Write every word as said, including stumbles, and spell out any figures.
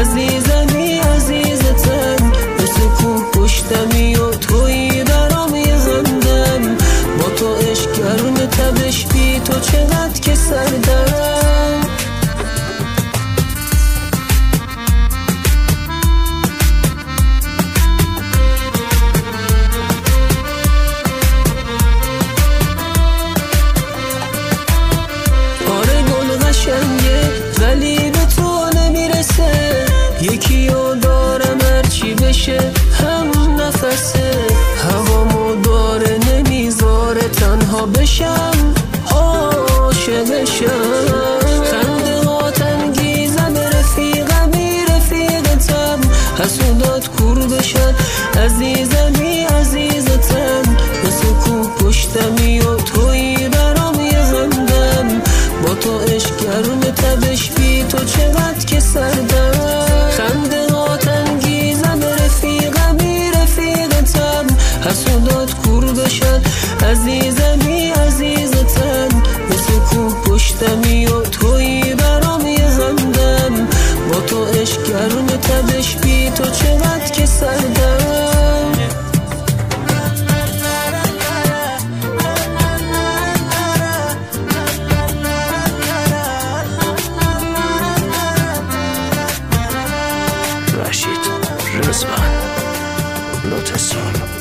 عزیزمی عزیزتم، مثل کوه پشتمی و تویی برام یه همدم. با تو عشق گرم تبش بی تو چقدر که سردم. آره گل قشنگه ولی به تو نمیرسه، یکی رو دارم هرچی بشه هم نفسه. هوامو داره نمیذاره تنها بشم عاشقشم. خنده ها تنگیزم رفیقمی رفیقتم، حسودات کور بشن عزیزمی عزیزتم، مثل کوه پشتمی و تویی برام یه همدم. با تو عشق گرم تبش بی تو چقدر که سردم. خنده ها تنگیزم رفیقمی رفیقتم، حسودات کور بشن عزیزمی عزیزتم، مثل کوه پشتمی و تویی برام یه همدم. با تو عشق گرم تبش بی تو چقدر که سردم. رشید رزوان نوت سال